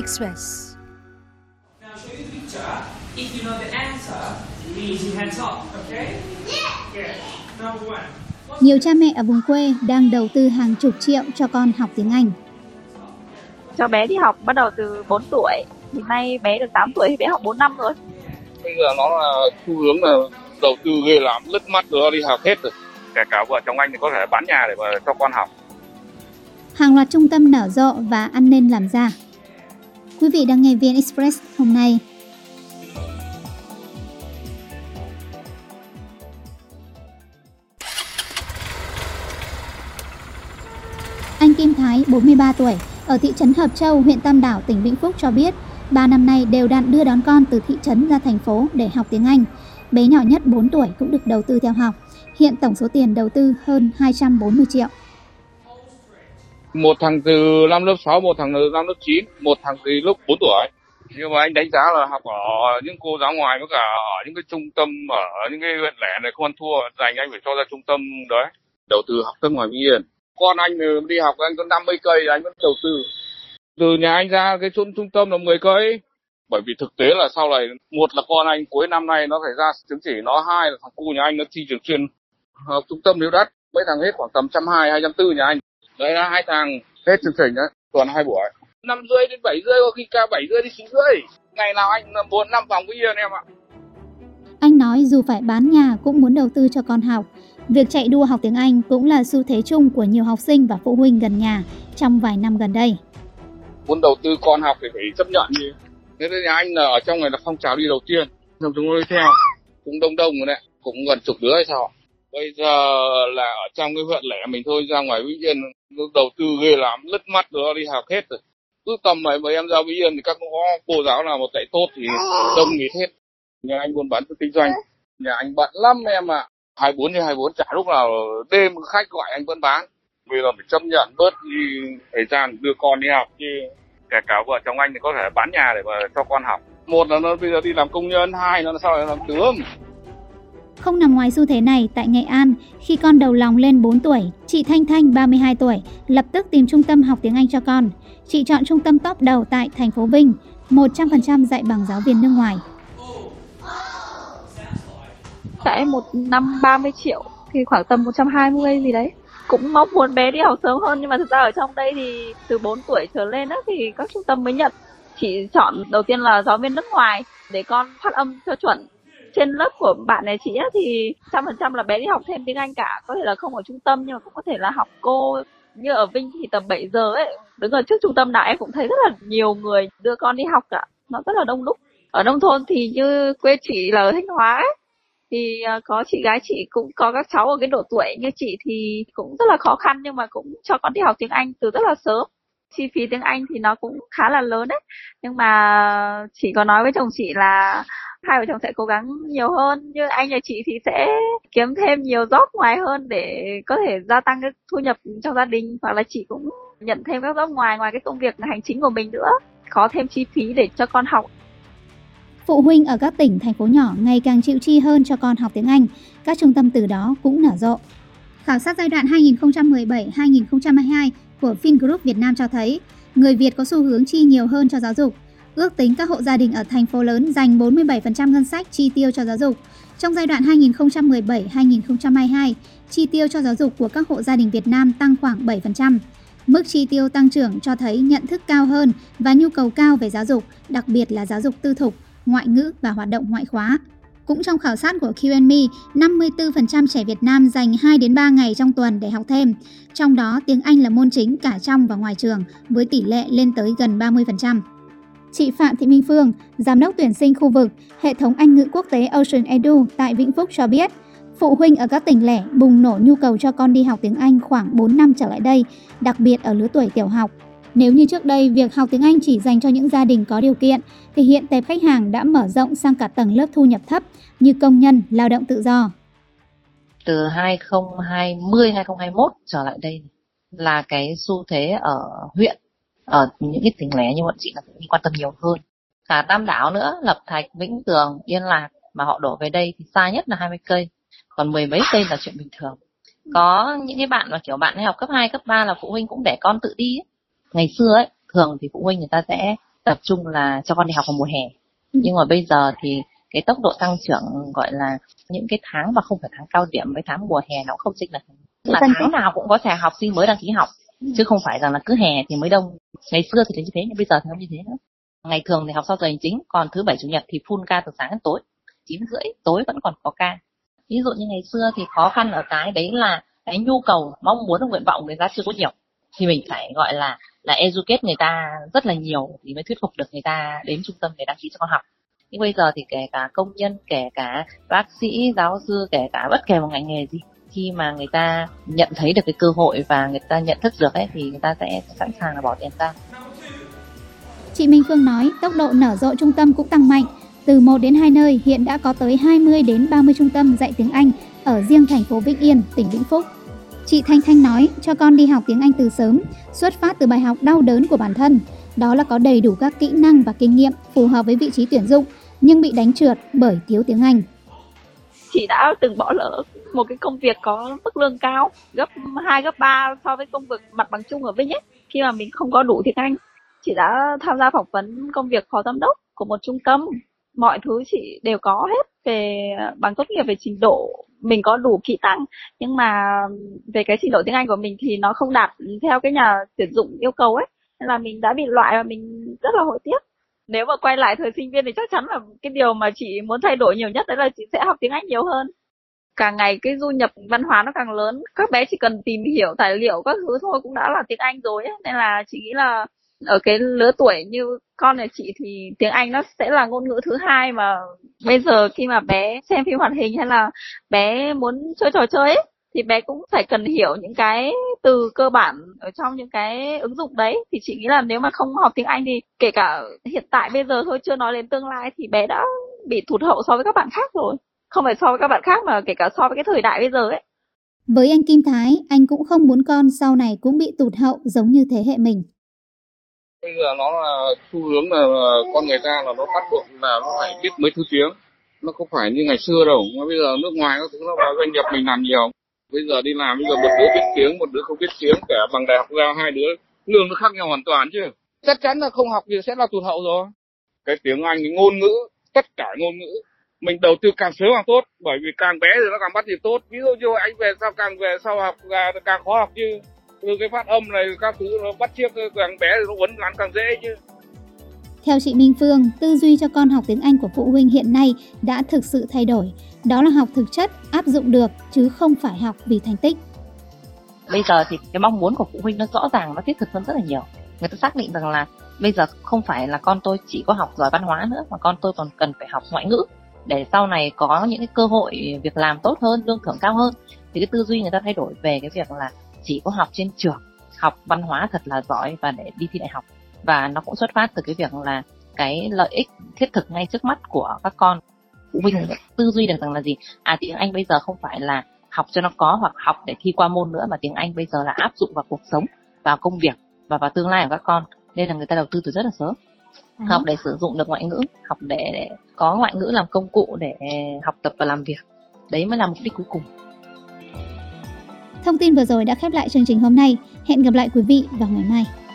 Express. Now show you the picture. If you know the answer, please use hands up, okay? Yeah. Number one. Nhiều cha mẹ ở vùng quê đang đầu tư hàng chục triệu cho con học tiếng Anh. Cho bé đi học bắt đầu từ 4 tuổi, thì nay bé được 8 tuổi thì bé học 4 năm rồi. Bây giờ nó là xu hướng là đầu tư ghê lắm, lướt mắt nó đi học hết rồi. Kể cả vợ chồng anh thì có thể bán nhà để mà cho con học. Hàng loạt trung tâm nở rộ và ăn nên làm ra. Quý vị đang nghe VN Express hôm nay. Anh Kim Thái, 43 tuổi, ở thị trấn Hợp Châu, huyện Tam Đảo, tỉnh Vĩnh Phúc cho biết, 3 năm nay đều đặn đưa đón con từ thị trấn ra thành phố để học tiếng Anh. Bé nhỏ nhất 4 tuổi cũng được đầu tư theo học. Hiện tổng số tiền đầu tư hơn 240 triệu. Một thằng từ năm lớp 6, một thằng từ năm lớp 9, một thằng từ lúc 4 tuổi. Nhưng mà anh đánh giá là học ở những cô giáo ngoài với cả ở những cái trung tâm ở những cái huyện lẻ này không ăn thua, dành anh phải cho ra trung tâm đấy. Đầu tư học tập ngoài Vĩnh Yên. Con anh đi học anh có 50 cây anh vẫn đầu tư. Từ nhà anh ra cái trung tâm là 10 cây. Bởi vì thực tế là sau này, một là con anh cuối năm nay nó phải ra chứng chỉ, nó hai là thằng cu nhà anh nó thi trường chuyên học trung tâm nếu đắt. Mấy thằng hết khoảng tầm 120, 240 nhà anh. Đấy là 2 thằng hết chương trình đấy, tuần 2 buổi. 5,5 đến 7,5, có khi ca 7,5 đến 9,5. Ngày nào anh 4-5 phòng Vĩnh Yên em ạ. Anh nói dù phải bán nhà cũng muốn đầu tư cho con học. Việc chạy đua học tiếng Anh cũng là xu thế chung của nhiều học sinh và phụ huynh gần nhà trong vài năm gần đây. Muốn đầu tư con học thì phải chấp nhận đi. Thế nên nhà anh là ở trong này là phong trào đi đầu tiên, xong chúng tôi đi theo, cũng đông rồi đấy, cũng gần chục đứa hay sao. Bây giờ là ở trong cái huyện lẻ mình thôi, ra ngoài Vĩnh Yên đầu tư ghê lắm, lướt mắt nó đi học hết rồi. Cứ tầm này mà em ra Vĩnh Yên thì các cô giáo nào một dạy tốt thì đông nghịt hết. Nhà anh buôn bán kinh doanh, nhà anh bận lắm em ạ. 24/24 chả lúc nào đêm khách gọi anh vẫn bán. Bây giờ phải chấp nhận bớt đi thời gian đưa con đi học chứ. Kể cả vợ chồng anh thì có thể bán nhà để mà cho con học. Một là nó bây giờ đi làm công nhân, hai là nó sau này làm tướng. Không nằm ngoài xu thế này, tại Nghệ An, khi con đầu lòng lên 4 tuổi, chị Thanh Thanh, 32 tuổi, lập tức tìm trung tâm học tiếng Anh cho con. Chị chọn trung tâm top đầu tại thành phố Vinh, 100% dạy bằng giáo viên nước ngoài. Cái một năm 30 triệu thì khoảng tầm 120 gì đấy. Cũng mong muốn bé đi học sớm hơn, nhưng mà thực ra ở trong đây thì từ 4 tuổi trở lên á thì các trung tâm mới nhận. Chị chọn đầu tiên là giáo viên nước ngoài để con phát âm cho chuẩn. Trên lớp của bạn này chị á thì 100% là bé đi học thêm tiếng Anh cả, có thể là không ở trung tâm nhưng mà cũng có thể là học cô. Như ở Vinh thì tầm 7 giờ ấy, đứng ở trước trung tâm nào em cũng thấy rất là nhiều người đưa con đi học cả, nó rất là đông đúc. Ở nông thôn thì như quê chị là ở Thanh Hóa ấy, thì có chị gái chị cũng có các cháu ở cái độ tuổi như chị thì cũng rất là khó khăn, nhưng mà cũng cho con đi học tiếng Anh từ rất là sớm. Chi phí tiếng Anh thì nó cũng khá là lớn đấy, nhưng mà chị có nói với chồng chị là hai vợ chồng sẽ cố gắng nhiều hơn, như anh và chị thì sẽ kiếm thêm nhiều job ngoài hơn để có thể gia tăng cái thu nhập trong gia đình, hoặc là chị cũng nhận thêm các job ngoài cái công việc hành chính của mình nữa, có thêm chi phí để cho con học. Phụ huynh ở các tỉnh, thành phố nhỏ ngày càng chịu chi hơn cho con học tiếng Anh, các trung tâm từ đó cũng nở rộ. Khảo sát giai đoạn 2017-2022 của Fingroup Việt Nam cho thấy, người Việt có xu hướng chi nhiều hơn cho giáo dục. Ước tính các hộ gia đình ở thành phố lớn dành 47% ngân sách chi tiêu cho giáo dục. Trong giai đoạn 2017-2022, chi tiêu cho giáo dục của các hộ gia đình Việt Nam tăng khoảng 7%. Mức chi tiêu tăng trưởng cho thấy nhận thức cao hơn và nhu cầu cao về giáo dục, đặc biệt là giáo dục tư thục, ngoại ngữ và hoạt động ngoại khóa. Cũng trong khảo sát của Q&Me, 54% trẻ Việt Nam dành 2 đến 3 ngày trong tuần để học thêm. Trong đó, tiếng Anh là môn chính cả trong và ngoài trường, với tỷ lệ lên tới gần 30%. Chị Phạm Thị Minh Phương, Giám đốc tuyển sinh khu vực, hệ thống Anh ngữ quốc tế Ocean Edu tại Vĩnh Phúc cho biết, phụ huynh ở các tỉnh lẻ bùng nổ nhu cầu cho con đi học tiếng Anh khoảng 4 năm trở lại đây, đặc biệt ở lứa tuổi tiểu học. Nếu như trước đây việc học tiếng Anh chỉ dành cho những gia đình có điều kiện, thì hiện tệp khách hàng đã mở rộng sang cả tầng lớp thu nhập thấp như công nhân, lao động tự do. Từ 2020, 2021 trở lại đây là cái xu thế ở huyện, ở những cái tỉnh lẻ như bọn chị là cũng quan tâm nhiều hơn. Cả Tam Đảo nữa, Lập Thạch, Vĩnh Tường, Yên Lạc mà họ đổ về đây thì xa nhất là 20 cây, còn 10 mấy cây là chuyện bình thường. Có những cái bạn mà kiểu bạn ấy học cấp 2, cấp 3 là phụ huynh cũng để con tự đi ấy. Ngày xưa ấy, thường thì phụ huynh người ta sẽ tập trung là cho con đi học vào mùa hè. Nhưng mà bây giờ thì cái tốc độ tăng trưởng gọi là những cái tháng mà không phải tháng cao điểm với tháng mùa hè nó cũng không chênh lệch, là tháng nào cũng có trẻ học sinh mới đăng ký học, chứ không phải rằng là cứ hè thì mới đông. Ngày xưa thì như thế, nhưng bây giờ thì không như thế nữa. Ngày thường thì học sau giờ hành chính, còn thứ bảy chủ nhật thì full ca từ sáng đến tối, 9:30 tối vẫn còn có ca. Ví dụ như ngày xưa thì khó khăn ở cái đấy là cái nhu cầu mong muốn và nguyện vọng người ta chưa có nhiều, thì mình phải gọi là educate người ta rất là nhiều thì mới thuyết phục được người ta đến trung tâm để đăng ký cho con học. Nhưng bây giờ thì kể cả công nhân, kể cả bác sĩ, giáo sư, kể cả bất kể một ngành nghề gì, khi mà người ta nhận thấy được cái cơ hội và người ta nhận thức được ấy, thì người ta sẽ sẵn sàng là bỏ tiền ra. Chị Minh Phương nói tốc độ nở rộ trung tâm cũng tăng mạnh. Từ 1 đến 2 nơi, hiện đã có tới 20 đến 30 trung tâm dạy tiếng Anh ở riêng thành phố Vĩnh Yên, tỉnh Vĩnh Phúc. Chị Thanh Thanh nói cho con đi học tiếng Anh từ sớm, xuất phát từ bài học đau đớn của bản thân. Đó là có đầy đủ các kỹ năng và kinh nghiệm phù hợp với vị trí tuyển dụng, nhưng bị đánh trượt bởi thiếu tiếng Anh. Chị đã từng bỏ lỡ một cái công việc có mức lương cao, gấp 2, gấp 3 so với công việc mặt bằng chung ở Vinh ấy, khi mà mình không có đủ tiếng Anh. Chị đã tham gia phỏng vấn công việc phó giám đốc của một trung tâm. Mọi thứ chị đều có hết, về bằng tốt nghiệp, về trình độ mình có đủ kỹ năng, nhưng mà về cái trình độ tiếng Anh của mình thì nó không đạt theo cái nhà tuyển dụng yêu cầu ấy, nên là mình đã bị loại và mình rất là hối tiếc. Nếu mà quay lại thời sinh viên thì chắc chắn là cái điều mà chị muốn thay đổi nhiều nhất đấy là chị sẽ học tiếng Anh nhiều hơn. Càng ngày cái du nhập văn hóa nó càng lớn, các bé chỉ cần tìm hiểu tài liệu các thứ thôi cũng đã là tiếng Anh rồi ấy. Nên là chị nghĩ là ở cái lứa tuổi như con nhà chị thì tiếng Anh nó sẽ là ngôn ngữ thứ hai, mà bây giờ khi mà bé xem phim hoạt hình hay là bé muốn chơi trò chơi ấy, thì bé cũng phải cần hiểu những cái từ cơ bản ở trong những cái ứng dụng đấy. Thì chị nghĩ là nếu mà không học tiếng Anh thì kể cả hiện tại bây giờ thôi, chưa nói đến tương lai, thì bé đã bị tụt hậu so với các bạn khác rồi. Không phải so với các bạn khác mà kể cả so với cái thời đại bây giờ ấy. Với anh Kim Thái, anh cũng không muốn con sau này cũng bị tụt hậu giống như thế hệ mình. Bây giờ nó là xu hướng là con người ta là nó bắt buộc là nó phải biết mấy thứ tiếng, nó không phải như ngày xưa đâu. Mà bây giờ nước ngoài các thứ nó vào doanh nghiệp mình làm nhiều. Bây giờ đi làm, bây giờ một đứa biết tiếng, một đứa không biết tiếng, cả bằng đại học ra hai đứa lương nó khác nhau hoàn toàn chứ. Chắc chắn là không học thì sẽ là tụt hậu rồi. Cái tiếng Anh, cái ngôn ngữ, tất cả ngôn ngữ mình đầu tư càng sớm càng tốt, bởi vì càng bé thì nó càng bắt nhịp tốt. Ví dụ như anh về sau học càng khó học chứ. Từ cái phát âm này các thứ nó bắt chước, càng bé thì nó uốn nắn càng dễ chứ. Theo chị Minh Phương, tư duy cho con học tiếng Anh của phụ huynh hiện nay đã thực sự thay đổi. Đó là học thực chất, áp dụng được, chứ không phải học vì thành tích. Bây giờ thì cái mong muốn của phụ huynh nó rõ ràng, nó thiết thực hơn rất là nhiều. Người ta xác định rằng là bây giờ không phải là con tôi chỉ có học giỏi văn hóa nữa, mà con tôi còn cần phải học ngoại ngữ để sau này có những cái cơ hội việc làm tốt hơn, lương thưởng cao hơn. Thì cái tư duy người ta thay đổi về cái việc là chỉ có học trên trường, học văn hóa thật là giỏi và để đi thi đại học. Và nó cũng xuất phát từ cái việc là cái lợi ích thiết thực ngay trước mắt của các con. Phụ huynh tư duy được rằng là gì? Tiếng Anh bây giờ không phải là học cho nó có hoặc học để thi qua môn nữa, mà tiếng Anh bây giờ là áp dụng vào cuộc sống, vào công việc và vào tương lai của các con. Nên là người ta đầu tư từ rất là sớm. Học để sử dụng được ngoại ngữ, học để có ngoại ngữ làm công cụ để học tập và làm việc. Đấy mới là mục đích cuối cùng. Thông tin vừa rồi đã khép lại chương trình hôm nay. Hẹn gặp lại quý vị vào ngày mai.